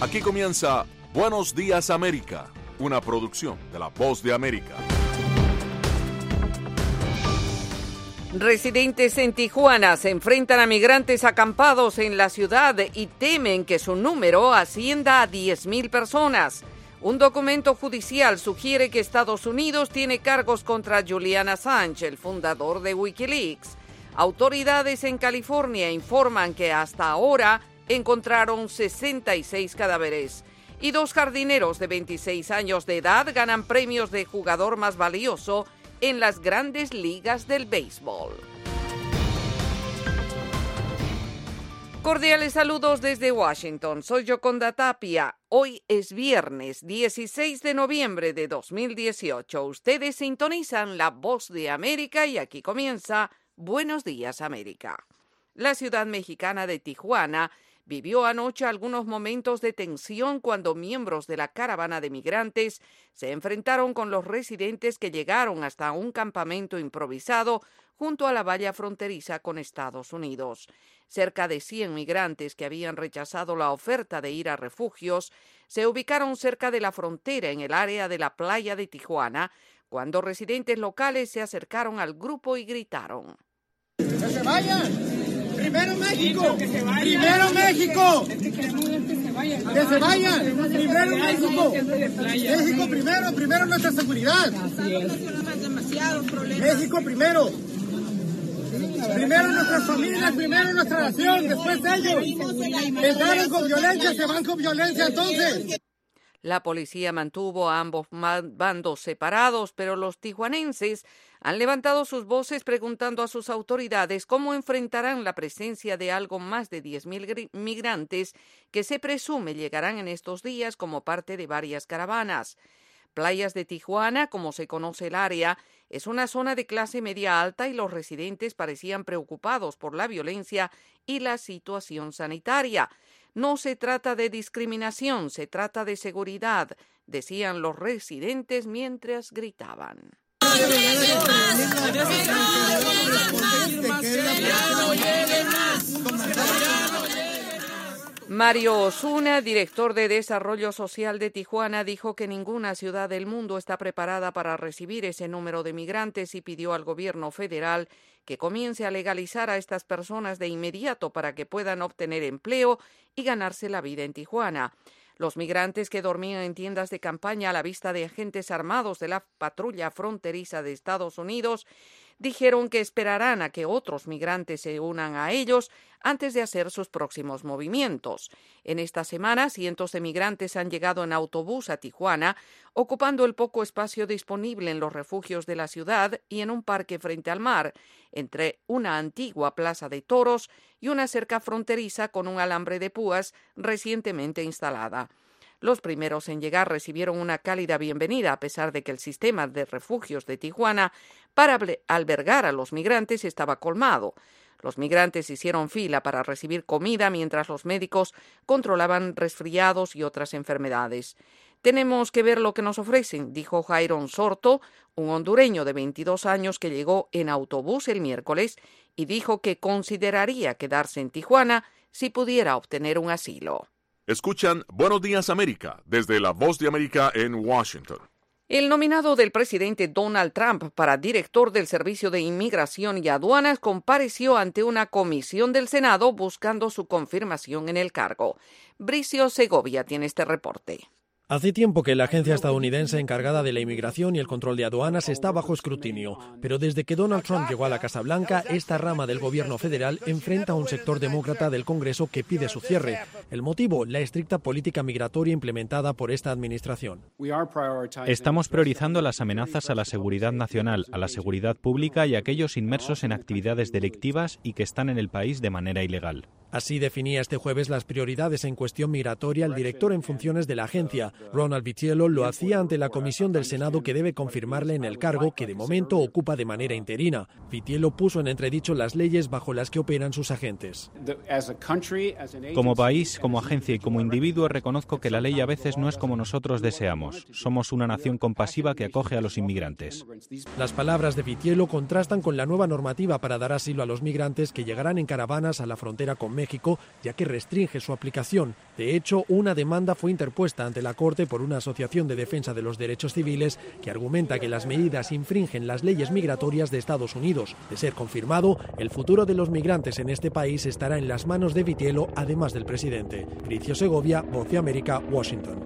Aquí comienza Buenos Días América, una producción de La Voz de América. Residentes en Tijuana se enfrentan a migrantes acampados en la ciudad y temen que su número ascienda a 10,000 personas. Un documento judicial sugiere que Estados Unidos tiene cargos contra Julian Assange, el fundador de Wikileaks. Autoridades en California informan que hasta ahora encontraron 66 cadáveres. Y 2 jardineros de 26 años de edad ganan premios de jugador más valioso en las grandes ligas del béisbol. Cordiales saludos desde Washington. Soy Yoconda Tapia. Hoy es viernes 16 de noviembre de 2018. Ustedes sintonizan La Voz de América y aquí comienza Buenos Días América. La ciudad mexicana de Tijuana vivió anoche algunos momentos de tensión cuando miembros de la caravana de migrantes se enfrentaron con los residentes que llegaron hasta un campamento improvisado junto a la valla fronteriza con Estados Unidos. Cerca de 100 migrantes que habían rechazado la oferta de ir a refugios se ubicaron cerca de la frontera en el área de la playa de Tijuana cuando residentes locales se acercaron al grupo y gritaron: ¡Que se vayan! ¡Primero México! ¡Primero México! ¡Que se vayan! ¡Primero México! ¡México primero nuestra seguridad! ¡México primero! Primero nuestras familias, primero nuestra nación, después ellos. Entraron con violencia, se van con violencia entonces. La policía mantuvo a ambos bandos separados, pero los tijuanenses han levantado sus voces preguntando a sus autoridades cómo enfrentarán la presencia de algo más de 10,000 migrantes que se presume llegarán en estos días como parte de varias caravanas. Playas de Tijuana, como se conoce el área, es una zona de clase media alta y los residentes parecían preocupados por la violencia y la situación sanitaria. No se trata de discriminación, se trata de seguridad, decían los residentes mientras gritaban. Mario Osuna, director de Desarrollo Social de Tijuana, dijo que ninguna ciudad del mundo está preparada para recibir ese número de migrantes y pidió al gobierno federal que comience a legalizar a estas personas de inmediato para que puedan obtener empleo y ganarse la vida en Tijuana. Los migrantes que dormían en tiendas de campaña a la vista de agentes armados de la patrulla fronteriza de Estados Unidos dijeron que esperarán a que otros migrantes se unan a ellos antes de hacer sus próximos movimientos. En esta semana, cientos de migrantes han llegado en autobús a Tijuana, ocupando el poco espacio disponible en los refugios de la ciudad y en un parque frente al mar, entre una antigua plaza de toros y una cerca fronteriza con un alambre de púas recientemente instalada. Los primeros en llegar recibieron una cálida bienvenida, a pesar de que el sistema de refugios de Tijuana para albergar a los migrantes estaba colmado. Los migrantes hicieron fila para recibir comida mientras los médicos controlaban resfriados y otras enfermedades. Tenemos que ver lo que nos ofrecen, dijo Jairon Sorto, un hondureño de 22 años que llegó en autobús el miércoles y dijo que consideraría quedarse en Tijuana si pudiera obtener un asilo. Escuchan Buenos Días América desde La Voz de América en Washington. El nominado del presidente Donald Trump para director del Servicio de Inmigración y Aduanas compareció ante una comisión del Senado buscando su confirmación en el cargo. Bricio Segovia tiene este reporte. Hace tiempo que la agencia estadounidense encargada de la inmigración y el control de aduanas está bajo escrutinio, pero desde que Donald Trump llegó a la Casa Blanca, esta rama del gobierno federal enfrenta a un sector demócrata del Congreso que pide su cierre. El motivo, la estricta política migratoria implementada por esta administración. Estamos priorizando las amenazas a la seguridad nacional, a la seguridad pública y a aquellos inmersos en actividades delictivas y que están en el país de manera ilegal. Así definía este jueves las prioridades en cuestión migratoria el director en funciones de la agencia. Ronald Vitiello lo hacía ante la comisión del Senado que debe confirmarle en el cargo que de momento ocupa de manera interina. Vitiello puso en entredicho las leyes bajo las que operan sus agentes. Como país, como agencia y como individuo reconozco que la ley a veces no es como nosotros deseamos. Somos una nación compasiva que acoge a los inmigrantes. Las palabras de Vitiello contrastan con la nueva normativa para dar asilo a los migrantes que llegarán en caravanas a la frontera con México, ya que restringe su aplicación. De hecho, una demanda fue interpuesta ante la Corte por una asociación de defensa de los derechos civiles que argumenta que las medidas infringen las leyes migratorias de Estados Unidos. De ser confirmado, el futuro de los migrantes en este país estará en las manos de Vitiello, además del presidente. Cricio Segovia, Voz de América, Washington.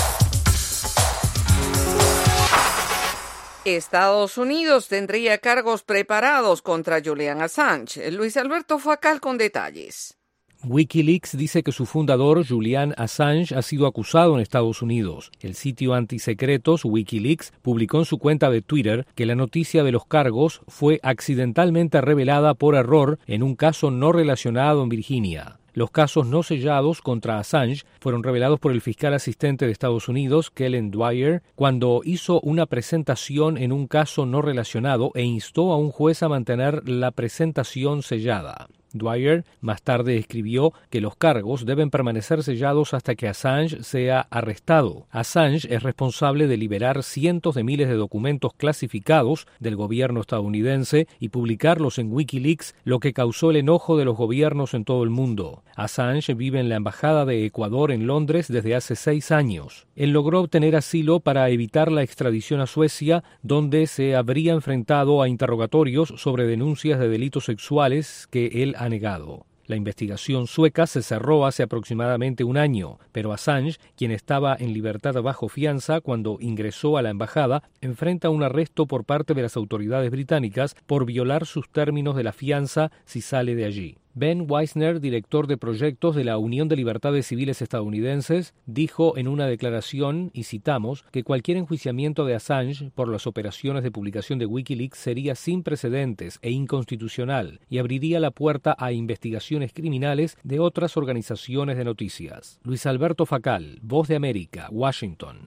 Estados Unidos tendría cargos preparados contra Julian Assange. Luis Alberto Facal con detalles. Wikileaks dice que su fundador, Julian Assange, ha sido acusado en Estados Unidos. El sitio antisecretos Wikileaks publicó en su cuenta de Twitter que la noticia de los cargos fue accidentalmente revelada por error en un caso no relacionado en Virginia. Los casos no sellados contra Assange fueron revelados por el fiscal asistente de Estados Unidos, Kellen Dwyer, cuando hizo una presentación en un caso no relacionado e instó a un juez a mantener la presentación sellada. Dwyer más tarde escribió que los cargos deben permanecer sellados hasta que Assange sea arrestado. Assange es responsable de liberar cientos de miles de documentos clasificados del gobierno estadounidense y publicarlos en Wikileaks, lo que causó el enojo de los gobiernos en todo el mundo. Assange vive en la Embajada de Ecuador en Londres desde hace 6 años. Él logró obtener asilo para evitar la extradición a Suecia, donde se habría enfrentado a interrogatorios sobre denuncias de delitos sexuales que él ha negado. La investigación sueca se cerró hace aproximadamente un año, pero Assange, quien estaba en libertad bajo fianza cuando ingresó a la embajada, enfrenta un arresto por parte de las autoridades británicas por violar sus términos de la fianza si sale de allí. Ben Weisner, director de proyectos de la Unión de Libertades Civiles Estadounidenses, dijo en una declaración, y citamos, que cualquier enjuiciamiento de Assange por las operaciones de publicación de Wikileaks sería sin precedentes e inconstitucional y abriría la puerta a investigaciones criminales de otras organizaciones de noticias. Luis Alberto Facal, Voz de América, Washington.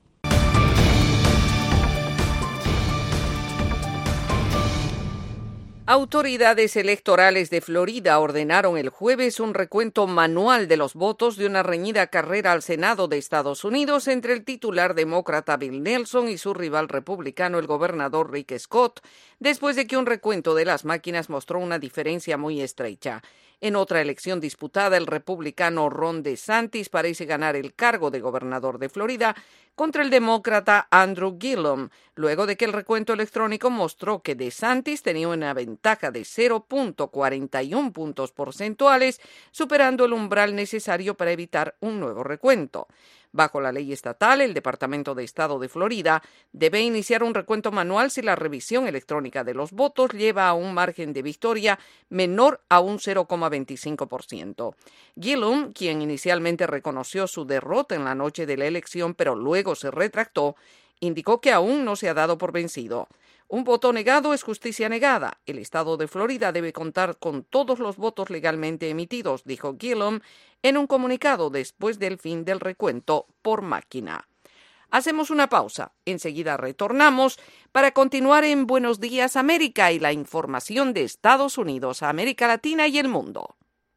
Autoridades electorales de Florida ordenaron el jueves un recuento manual de los votos de una reñida carrera al Senado de Estados Unidos entre el titular demócrata Bill Nelson y su rival republicano, el gobernador Rick Scott, después de que un recuento de las máquinas mostró una diferencia muy estrecha. En otra elección disputada, el republicano Ron DeSantis parece ganar el cargo de gobernador de Florida contra el demócrata Andrew Gillum, luego de que el recuento electrónico mostró que DeSantis tenía una ventaja de 0.41 puntos porcentuales, superando el umbral necesario para evitar un nuevo recuento. Bajo la ley estatal, el Departamento de Estado de Florida debe iniciar un recuento manual si la revisión electrónica de los votos lleva a un margen de victoria menor a un 0,25%. Gillum, quien inicialmente reconoció su derrota en la noche de la elección, pero luego se retractó, indicó que aún no se ha dado por vencido. Un voto negado es justicia negada. El estado de Florida debe contar con todos los votos legalmente emitidos, dijo Gillum en un comunicado después del fin del recuento por máquina. Hacemos una pausa. Enseguida retornamos para continuar en Buenos Días América y la información de Estados Unidos, América Latina y el mundo.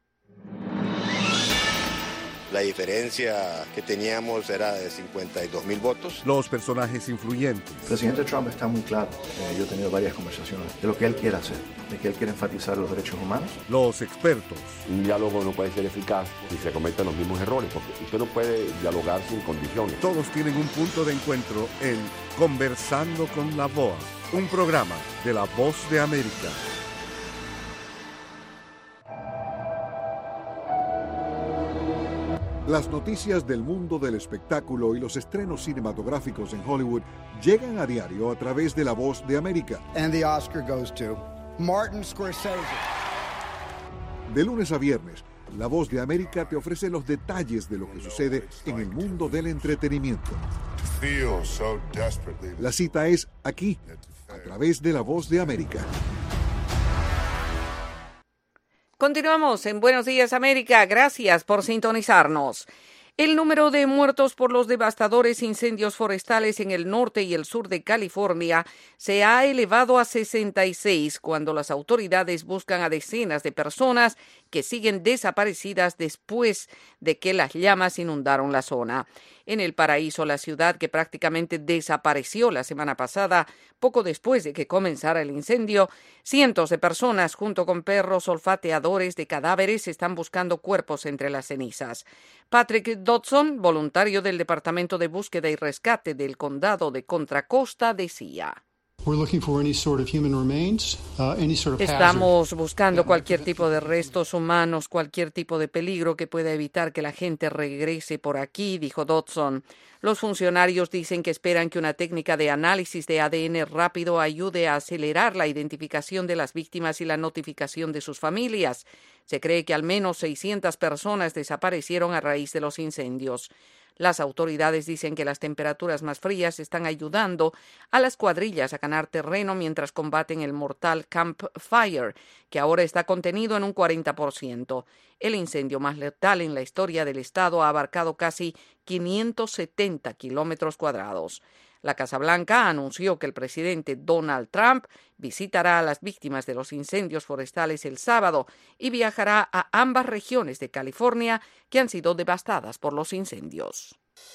La diferencia que teníamos era de 52,000 votos. Los personajes influyentes. El presidente Trump está muy claro. Yo he tenido varias conversaciones de lo que él quiere hacer, de que él quiere enfatizar los derechos humanos. Los expertos. Un diálogo no puede ser eficaz si se cometen los mismos errores, porque usted no puede dialogar sin condiciones. Todos tienen un punto de encuentro en Conversando con la VOA, un programa de La Voz de América. Las noticias del mundo del espectáculo y los estrenos cinematográficos en Hollywood llegan a diario a través de La Voz de América. And the Oscar goes to Martin Scorsese. De lunes a viernes, La Voz de América te ofrece los detalles de lo que sucede en el mundo del entretenimiento. La cita es aquí, a través de La Voz de América. Continuamos en Buenos Días América. Gracias por sintonizarnos. El número de muertos por los devastadores incendios forestales en el norte y el sur de California se ha elevado a 66 cuando las autoridades buscan a decenas de personas que siguen desaparecidas después de que las llamas inundaron la zona. En El Paraíso, la ciudad que prácticamente desapareció la semana pasada, poco después de que comenzara el incendio, cientos de personas junto con perros olfateadores de cadáveres están buscando cuerpos entre las cenizas. Patrick Dodson, voluntario del Departamento de Búsqueda y Rescate del Condado de Contra Costa, decía: Estamos buscando cualquier tipo de restos humanos, cualquier tipo de peligro que pueda evitar que la gente regrese por aquí, dijo Dodson. Los funcionarios dicen que esperan que una técnica de análisis de ADN rápido ayude a acelerar la identificación de las víctimas y la notificación de sus familias. Se cree que al menos 600 personas desaparecieron a raíz de los incendios. Las autoridades dicen que las temperaturas más frías están ayudando a las cuadrillas a ganar terreno mientras combaten el mortal Camp Fire, que ahora está contenido en un 40%. El incendio más letal en la historia del estado ha abarcado casi 570 kilómetros cuadrados. La Casa Blanca anunció que el presidente Donald Trump visitará a las víctimas de los incendios forestales el sábado y viajará a ambas regiones de California que han sido devastadas por los incendios.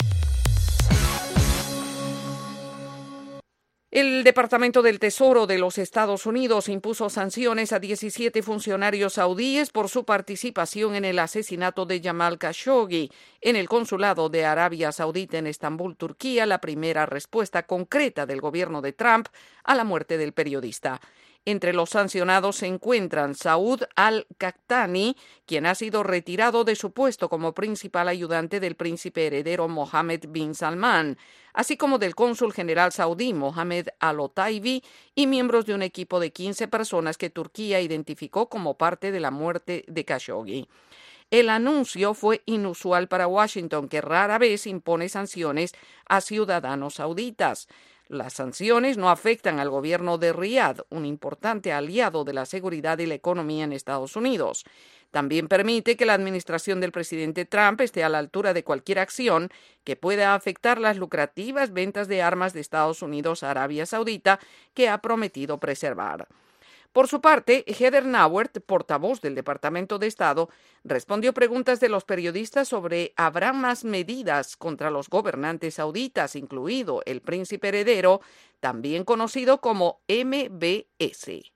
El Departamento del Tesoro de los Estados Unidos impuso sanciones a 17 funcionarios saudíes por su participación en el asesinato de Jamal Khashoggi en el consulado de Arabia Saudita en Estambul, Turquía, la primera respuesta concreta del gobierno de Trump a la muerte del periodista. Entre los sancionados se encuentran Saud al-Qahtani, quien ha sido retirado de su puesto como principal ayudante del príncipe heredero Mohammed bin Salman, así como del cónsul general saudí Mohammed al-Otaibi y miembros de un equipo de 15 personas que Turquía identificó como parte de la muerte de Khashoggi. El anuncio fue inusual para Washington, que rara vez impone sanciones a ciudadanos sauditas. Las sanciones no afectan al gobierno de Riad, un importante aliado de la seguridad y la economía en Estados Unidos. También permite que la administración del presidente Trump esté a la altura de cualquier acción que pueda afectar las lucrativas ventas de armas de Estados Unidos a Arabia Saudita, que ha prometido preservar. Por su parte, Heather Nauert, portavoz del Departamento de Estado, respondió preguntas de los periodistas sobre habrá más medidas contra los gobernantes sauditas, incluido el príncipe heredero, también conocido como MBS.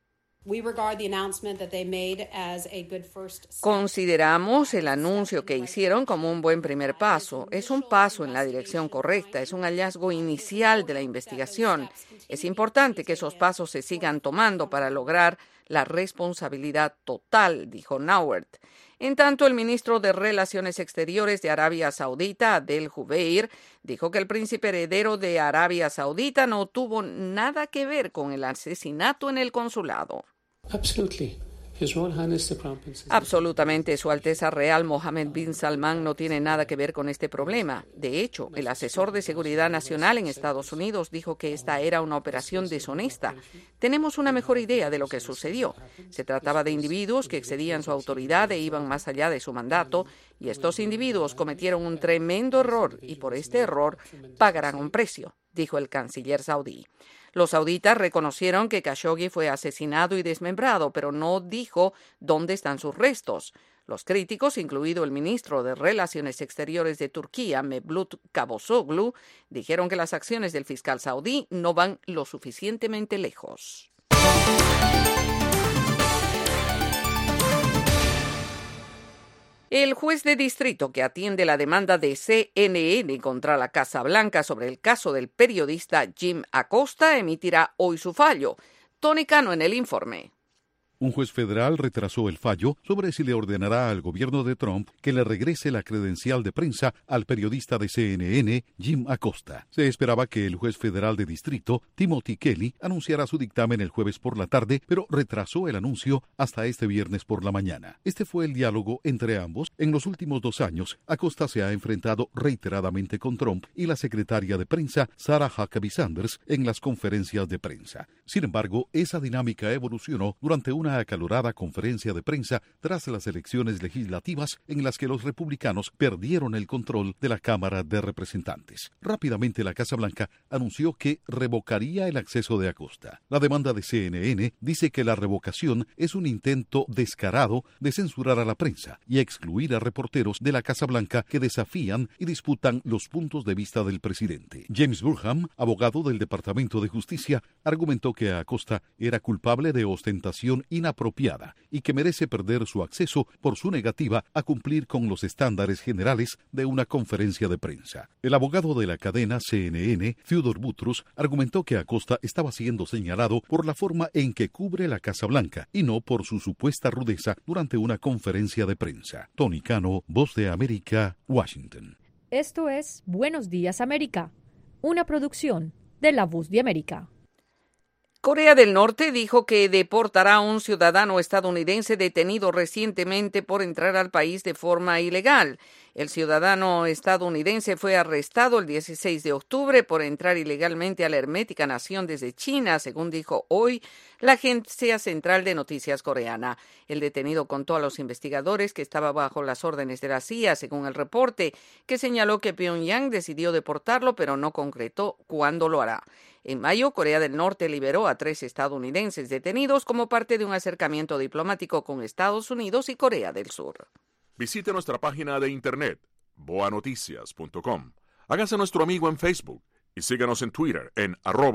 Consideramos el anuncio que hicieron como un buen primer paso. Es un paso en la dirección correcta, es un hallazgo inicial de la investigación. Es importante que esos pasos se sigan tomando para lograr la responsabilidad total, dijo Nauert. En tanto, el ministro de Relaciones Exteriores de Arabia Saudita, Adel Jubeir, dijo que el príncipe heredero de Arabia Saudita no tuvo nada que ver con el asesinato en el consulado. Absolutamente, Su Alteza Real Mohammed bin Salman no tiene nada que ver con este problema. De hecho, el asesor de Seguridad Nacional en Estados Unidos dijo que esta era una operación deshonesta. Tenemos una mejor idea de lo que sucedió. Se trataba de individuos que excedían su autoridad e iban más allá de su mandato, y estos individuos cometieron un tremendo error y por este error pagarán un precio, dijo el canciller saudí. Los sauditas reconocieron que Khashoggi fue asesinado y desmembrado, pero no dijo dónde están sus restos. Los críticos, incluido el ministro de Relaciones Exteriores de Turquía, Mevlut Cavusoglu, dijeron que las acciones del fiscal saudí no van lo suficientemente lejos. El juez de distrito que atiende la demanda de CNN contra la Casa Blanca sobre el caso del periodista Jim Acosta emitirá hoy su fallo. Tony Cano en el informe. Un juez federal retrasó el fallo sobre si le ordenará al gobierno de Trump que le regrese la credencial de prensa al periodista de CNN, Jim Acosta. Se esperaba que el juez federal de distrito, Timothy Kelly, anunciara su dictamen el jueves por la tarde, pero retrasó el anuncio hasta este viernes por la mañana. Este fue el diálogo entre ambos. En los últimos 2 años, Acosta se ha enfrentado reiteradamente con Trump y la secretaria de prensa, Sarah Huckabee Sanders, en las conferencias de prensa. Sin embargo, esa dinámica evolucionó durante una una acalorada conferencia de prensa tras las elecciones legislativas en las que los republicanos perdieron el control de la Cámara de Representantes. Rápidamente la Casa Blanca anunció que revocaría el acceso de Acosta. La demanda de CNN dice que la revocación es un intento descarado de censurar a la prensa y excluir a reporteros de la Casa Blanca que desafían y disputan los puntos de vista del presidente. James Burham, abogado del Departamento de Justicia, argumentó que Acosta era culpable de ostentación inapropiada y que merece perder su acceso por su negativa a cumplir con los estándares generales de una conferencia de prensa. El abogado de la cadena CNN, Theodore Boutrous, argumentó que Acosta estaba siendo señalado por la forma en que cubre la Casa Blanca y no por su supuesta rudeza durante una conferencia de prensa. Tony Cano, Voz de América, Washington. Esto es Buenos Días América, una producción de La Voz de América. Corea del Norte dijo que deportará a un ciudadano estadounidense detenido recientemente por entrar al país de forma ilegal. El ciudadano estadounidense fue arrestado el 16 de octubre por entrar ilegalmente a la hermética nación desde China, según dijo hoy la Agencia Central de Noticias coreana. El detenido contó a los investigadores que estaba bajo las órdenes de la CIA, según el reporte, que señaló que Pyongyang decidió deportarlo, pero no concretó cuándo lo hará. En mayo, Corea del Norte liberó a 3 estadounidenses detenidos como parte de un acercamiento diplomático con Estados Unidos y Corea del Sur. Visite nuestra página de internet, boanoticias.com. Hágase nuestro amigo en Facebook y síganos en Twitter en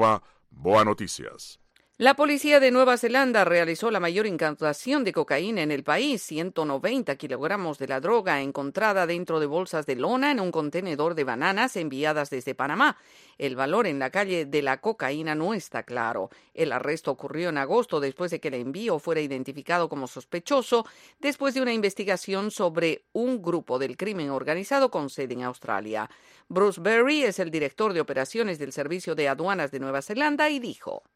@boanoticias. La policía de Nueva Zelanda realizó la mayor incautación de cocaína en el país, 190 kilogramos de la droga encontrada dentro de bolsas de lona en un contenedor de bananas enviadas desde Panamá. El valor en la calle de la cocaína no está claro. El arresto ocurrió en agosto después de que el envío fuera identificado como sospechoso después de una investigación sobre un grupo del crimen organizado con sede en Australia. Bruce Berry es el director de operaciones del Servicio de Aduanas de Nueva Zelanda y dijo: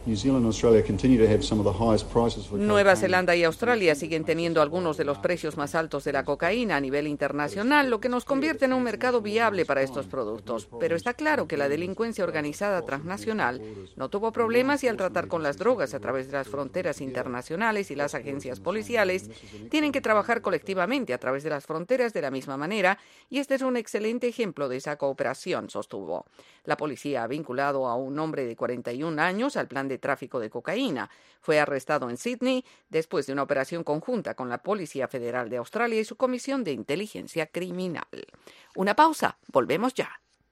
Nueva Zelanda y Australia siguen teniendo algunos de los precios más altos de la cocaína a nivel internacional, lo que nos convierte en un mercado viable para estos productos. Pero está claro que la delincuencia organizada transnacional no tuvo problemas y al tratar con las drogas a través de las fronteras internacionales y las agencias policiales tienen que trabajar colectivamente a través de las fronteras de la misma manera y este es un excelente ejemplo de esa cooperación, sostuvo. La policía ha vinculado a un hombre de 41 años al plan de tráfico de cocaína. Fue arrestado en Sydney después de una operación conjunta con la Policía Federal de Australia y su Comisión de Inteligencia Criminal. Una pausa, volvemos ya.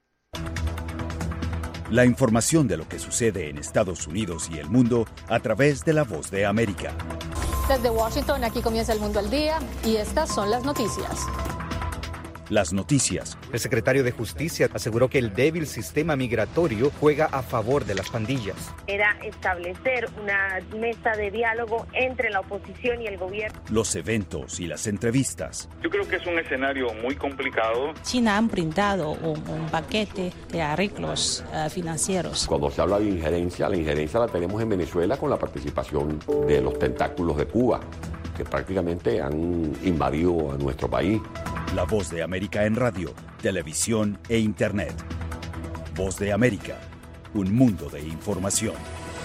La información de lo que sucede en Estados Unidos y el mundo a través de La Voz de América. Desde Washington, aquí comienza El Mundo al Día y estas son las noticias. Las noticias. El secretario de Justicia aseguró que el débil sistema migratorio juega a favor de las pandillas. Era establecer una mesa de diálogo entre la oposición y el gobierno. Los eventos y las entrevistas. Yo creo que es un escenario muy complicado. China han brindado un paquete de arreglos financieros. Cuando se habla de injerencia, la injerencia la tenemos en Venezuela con la participación de los tentáculos de Cuba, que prácticamente han invadido a nuestro país. La Voz de América en radio, televisión e internet. Voz de América, un mundo de información.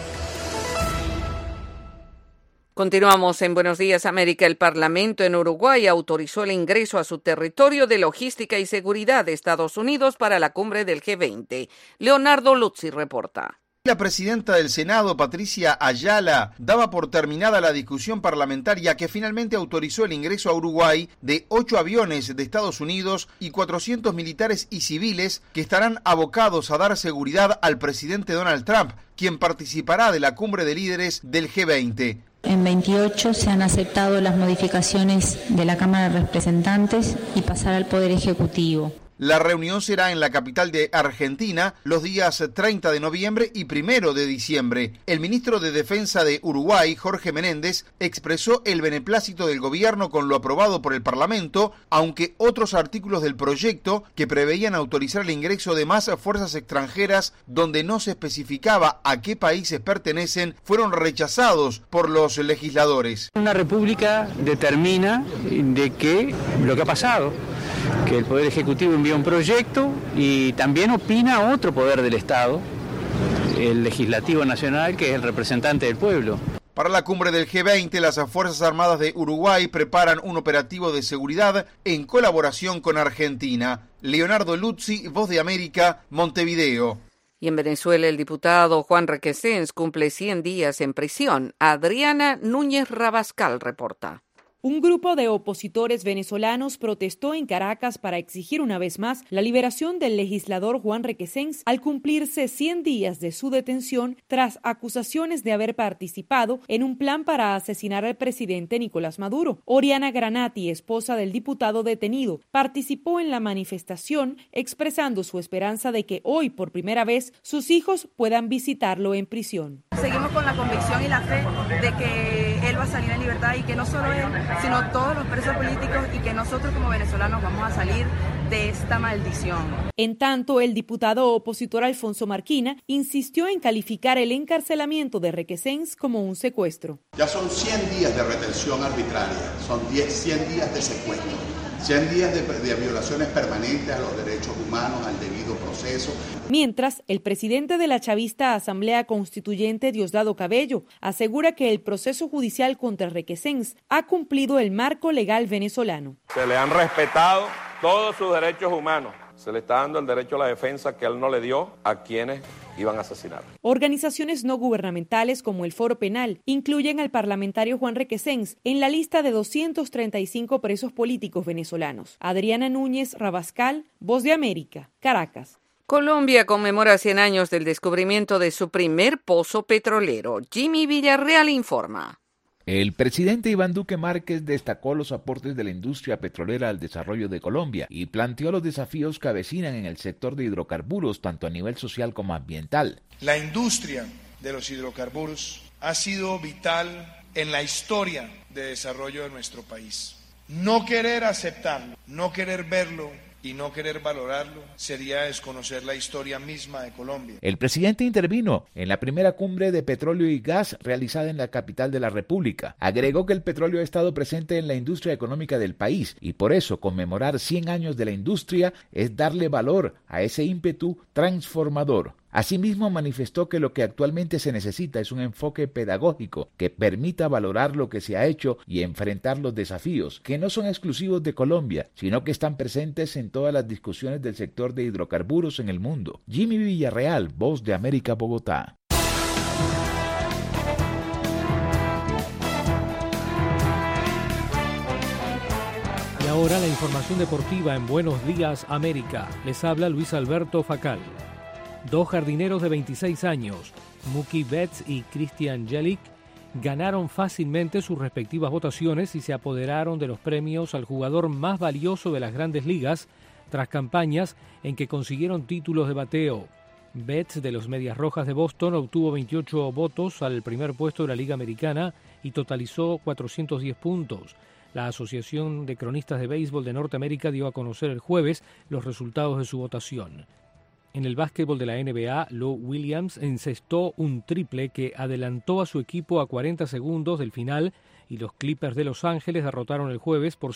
Continuamos en Buenos Días América. El Parlamento en Uruguay autorizó el ingreso a su territorio de logística y seguridad de Estados Unidos para la cumbre del G20. Leonardo Luzzi reporta. La presidenta del Senado, Patricia Ayala, daba por terminada la discusión parlamentaria que finalmente autorizó el ingreso a Uruguay de 8 aviones de Estados Unidos y 400 militares y civiles que estarán abocados a dar seguridad al presidente Donald Trump, quien participará de la cumbre de líderes del G20. En 28 se han aceptado las modificaciones de la Cámara de Representantes y pasará al Poder Ejecutivo. La reunión será en la capital de Argentina los días 30 de noviembre y 1 de diciembre. El ministro de Defensa de Uruguay, Jorge Menéndez, expresó el beneplácito del gobierno con lo aprobado por el Parlamento, aunque otros artículos del proyecto que preveían autorizar el ingreso de más fuerzas extranjeras donde no se especificaba a qué países pertenecen fueron rechazados por los legisladores. Una república determina de que lo que ha pasado, que el Poder Ejecutivo envía un proyecto y también opina otro poder del Estado, el Legislativo Nacional, que es el representante del pueblo. Para la cumbre del G20, las Fuerzas Armadas de Uruguay preparan un operativo de seguridad en colaboración con Argentina. Leonardo Luzzi, Voz de América, Montevideo. Y en Venezuela, el diputado Juan Requesens cumple 100 días en prisión. Adriana Núñez Rabascal reporta. Un grupo de opositores venezolanos protestó en Caracas para exigir una vez más la liberación del legislador Juan Requesens al cumplirse 100 días de su detención tras acusaciones de haber participado en un plan para asesinar al presidente Nicolás Maduro. Oriana Granati, esposa del diputado detenido, participó en la manifestación expresando su esperanza de que hoy, por primera vez, sus hijos puedan visitarlo en prisión. Seguimos con la convicción y la fe de que él va a salir en libertad y que no solo él, sino todos los presos políticos y que nosotros como venezolanos vamos a salir de esta maldición. En tanto, el diputado opositor Alfonso Marquina insistió en calificar el encarcelamiento de Requesens como un secuestro. Ya son 100 días de retención arbitraria, son 100 días de secuestro, 100 días de violaciones permanentes a los derechos humanos, al debido proceso. Mientras, el presidente de la chavista Asamblea Constituyente, Diosdado Cabello, asegura que el proceso judicial contra Requesens ha cumplido el marco legal venezolano. Se le han respetado todos sus derechos humanos. Se le está dando el derecho a la defensa que él no le dio a quienes iban a asesinar. Organizaciones no gubernamentales como el Foro Penal incluyen al parlamentario Juan Requesens en la lista de 235 presos políticos venezolanos. Adriana Núñez Rabascal, Voz de América, Caracas. Colombia conmemora 100 años del descubrimiento de su primer pozo petrolero. Jimmy Villarreal informa. El presidente Iván Duque Márquez destacó los aportes de la industria petrolera al desarrollo de Colombia y planteó los desafíos que avecinan en el sector de hidrocarburos, tanto a nivel social como ambiental. La industria de los hidrocarburos ha sido vital en la historia de desarrollo de nuestro país. No querer aceptarlo, no querer verlo y no querer valorarlo sería desconocer la historia misma de Colombia. El presidente intervino en la primera cumbre de petróleo y gas realizada en la capital de la República. Agregó que el petróleo ha estado presente en la industria económica del país y por eso conmemorar 100 años de la industria es darle valor a ese ímpetu transformador. Asimismo, manifestó que lo que actualmente se necesita es un enfoque pedagógico que permita valorar lo que se ha hecho y enfrentar los desafíos, que no son exclusivos de Colombia, sino que están presentes en todas las discusiones del sector de hidrocarburos en el mundo. Jimmy Villarreal, Voz de América, Bogotá. Y ahora la información deportiva en Buenos Días, América. Les habla Luis Alberto Facal. Dos jardineros de 26 años, Mookie Betts y Christian Yelich, ganaron fácilmente sus respectivas votaciones y se apoderaron de los premios al jugador más valioso de las Grandes Ligas tras campañas en que consiguieron títulos de bateo. Betts, de los Medias Rojas de Boston, obtuvo 28 votos al primer puesto de la Liga Americana y totalizó 410 puntos. La Asociación de Cronistas de Béisbol de Norteamérica dio a conocer el jueves los resultados de su votación. En el básquetbol de la NBA, Lou Williams encestó un triple que adelantó a su equipo a 40 segundos del final y los Clippers de Los Ángeles derrotaron el jueves por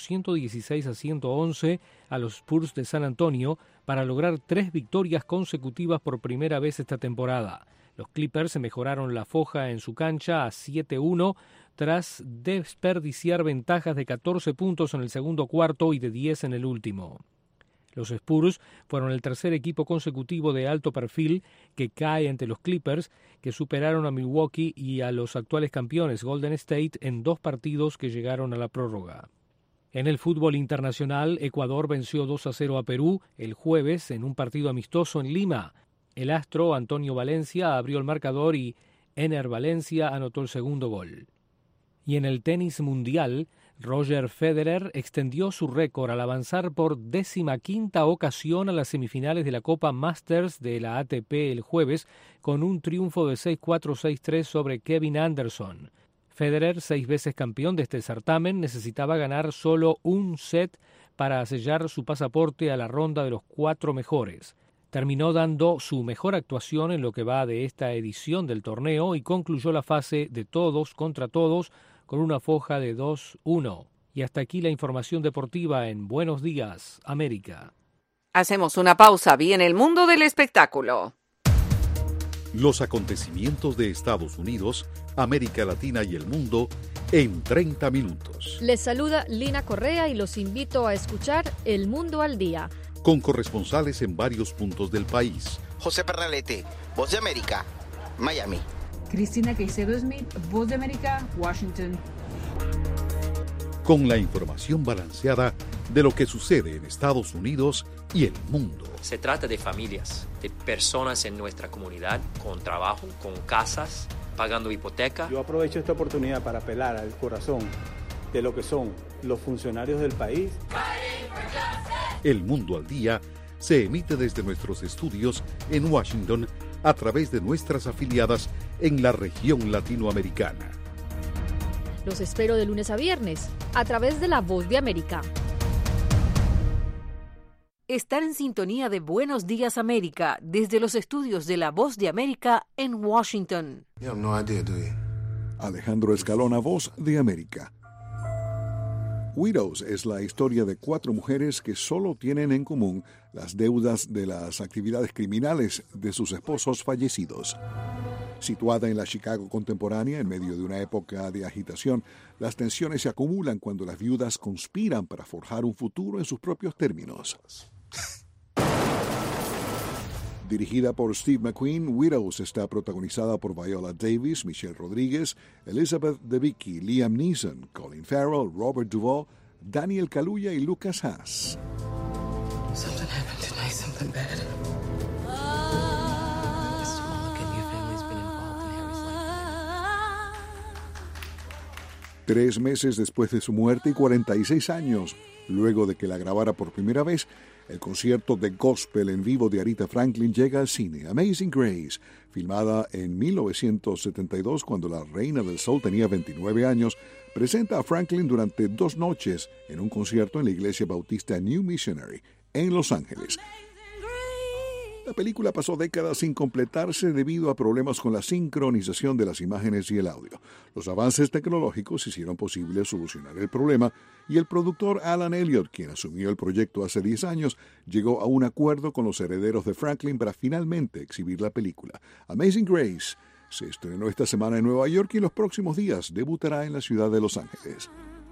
116-111 a los Spurs de San Antonio para lograr 3 victorias consecutivas por primera vez esta temporada. Los Clippers mejoraron la foja en su cancha a 7-1 tras desperdiciar ventajas de 14 puntos en el segundo cuarto y de 10 en el último. Los Spurs fueron el tercer equipo consecutivo de alto perfil que cae ante los Clippers, que superaron a Milwaukee y a los actuales campeones Golden State en 2 partidos que llegaron a la prórroga. En el fútbol internacional, Ecuador venció 2-0 a Perú el jueves en un partido amistoso en Lima. El astro Antonio Valencia abrió el marcador y Ener Valencia anotó el segundo gol. Y en el tenis mundial, Roger Federer extendió su récord al avanzar por 15ª ocasión a las semifinales de la Copa Masters de la ATP el jueves con un triunfo de 6-4, 6-3 sobre Kevin Anderson. Federer, 6 veces campeón de este certamen, necesitaba ganar solo un set para sellar su pasaporte a la ronda de los 4 mejores. Terminó dando su mejor actuación en lo que va de esta edición del torneo y concluyó la fase de todos contra todos con una foja de 2-1. Y hasta aquí la información deportiva en Buenos Días, América. Hacemos una pausa. Viene el mundo del espectáculo. Los acontecimientos de Estados Unidos, América Latina y el mundo en 30 minutos. Les saluda Lina Correa y los invito a escuchar El Mundo al Día. Con corresponsales en varios puntos del país. José Pernalete, Voz de América, Miami. Cristina Caicedo Smith, Voz de América, Washington. Con la información balanceada de lo que sucede en Estados Unidos y el mundo. Se trata de familias, de personas en nuestra comunidad, con trabajo, con casas, pagando hipoteca. Yo aprovecho esta oportunidad para apelar al corazón de lo que son los funcionarios del país. El Mundo al Día se emite desde nuestros estudios en Washington a través de nuestras afiliadas en la región latinoamericana. Los espero de lunes a viernes a través de La Voz de América. Están en sintonía de Buenos Días América desde los estudios de La Voz de América en Washington. Alejandro Escalona, Voz de América. Widows es la historia de 4 mujeres que solo tienen en común las deudas de las actividades criminales de sus esposos fallecidos. Situada en la Chicago contemporánea, en medio de una época de agitación, las tensiones se acumulan cuando las viudas conspiran para forjar un futuro en sus propios términos. Dirigida por Steve McQueen, Widows está protagonizada por Viola Davis, Michelle Rodríguez, Elizabeth Debicki, Liam Neeson, Colin Farrell, Robert Duvall, Daniel Kaluuya y Lucas Haas. Something happened tonight, something bad. 3 meses después de su muerte y 46 años luego de que la grabara por primera vez, el concierto de gospel en vivo de Aretha Franklin llega al cine. Amazing Grace, filmada en 1972 cuando la reina del soul tenía 29 años, presenta a Franklin durante 2 noches en un concierto en la iglesia bautista New Missionary en Los Ángeles. La película pasó décadas sin completarse debido a problemas con la sincronización de las imágenes y el audio. Los avances tecnológicos hicieron posible solucionar el problema y el productor Alan Elliott, quien asumió el proyecto hace 10 años, llegó a un acuerdo con los herederos de Franklin para finalmente exhibir la película. Amazing Grace se estrenó esta semana en Nueva York y en los próximos días debutará en la ciudad de Los Ángeles.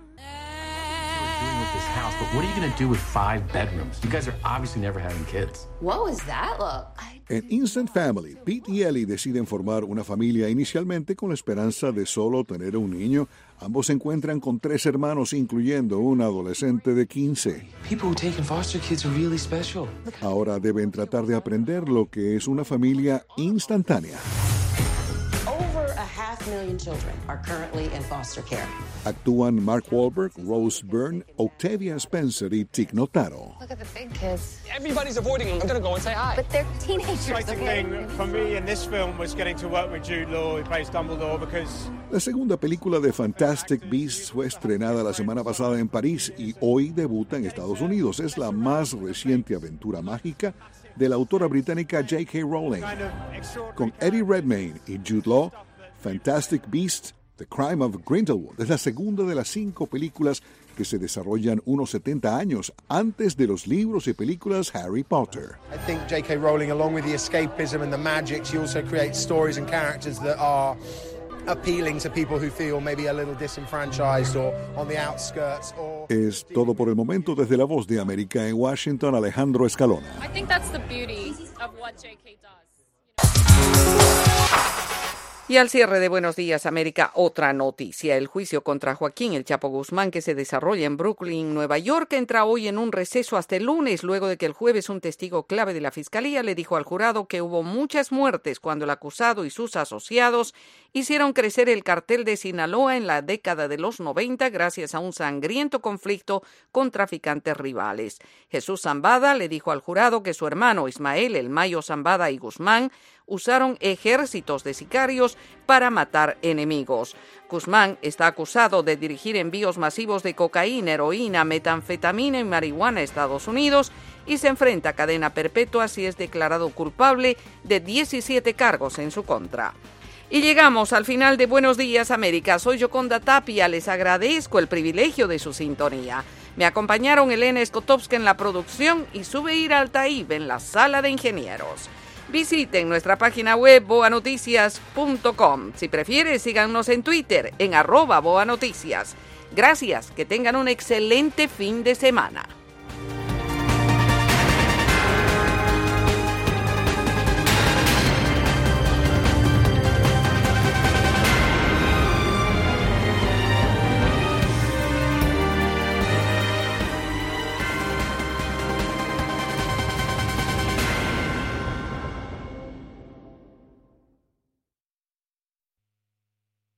This house, but what are you going to do with 5 bedrooms? You guys are obviously never having kids. What was that look? En Instant Family, Pete y Ellie deciden formar una familia inicialmente con la esperanza de solo tener un niño. Ambos se encuentran con 3 hermanos, incluyendo un adolescente de 15. People who take in foster kids are really special. Ahora deben tratar de aprender lo que es una familia instantánea. Over 500,000 children are currently in foster care. Actúan Mark Wahlberg, Rose Byrne, Octavia Spencer y Tig Notaro. Look at the big kids. Everybody's avoiding them. I'm going to go and say hi. But they're teenagers. The exciting thing for me in this film was getting to work with Jude Law, who plays Dumbledore, because... La segunda película de Fantastic Beasts fue estrenada la semana pasada en París y hoy debuta en Estados Unidos. Es la más reciente aventura mágica de la autora británica J.K. Rowling. Con Eddie Redmayne y Jude Law, Fantastic Beasts: The Crime of Grindelwald es la segunda de las 5 películas que se desarrollan unos 70 años antes de los libros y películas Harry Potter. I think J.K. Rowling, along with the escapism and the magic, she also creates stories and characters that are appealing to people who feel maybe a little disenfranchised or on the outskirts. Es todo por el momento. Desde La Voz de América en Washington, Alejandro Escalona. I think that's the beauty of what J.K. does. Y al cierre de Buenos Días América, otra noticia. El juicio contra Joaquín El Chapo Guzmán, que se desarrolla en Brooklyn, Nueva York, entra hoy en un receso hasta el lunes, luego de que el jueves un testigo clave de la Fiscalía le dijo al jurado que hubo muchas muertes cuando el acusado y sus asociados hicieron crecer el cartel de Sinaloa en la década de los 90 gracias a un sangriento conflicto con traficantes rivales. Jesús Zambada le dijo al jurado que su hermano Ismael El Mayo Zambada y Guzmán usaron ejércitos de sicarios para matar enemigos. Guzmán está acusado de dirigir envíos masivos de cocaína, heroína, metanfetamina y marihuana a Estados Unidos y se enfrenta a cadena perpetua si es declarado culpable de 17 cargos en su contra. Y llegamos al final de Buenos Días América. Soy Yoconda Tapia, les agradezco el privilegio de su sintonía. Me acompañaron Elena Skotowska en la producción y Zubeir Altaib en la sala de ingenieros. Visiten nuestra página web boanoticias.com. Si prefiere, síganos en Twitter en @boanoticias. Gracias, que tengan un excelente fin de semana.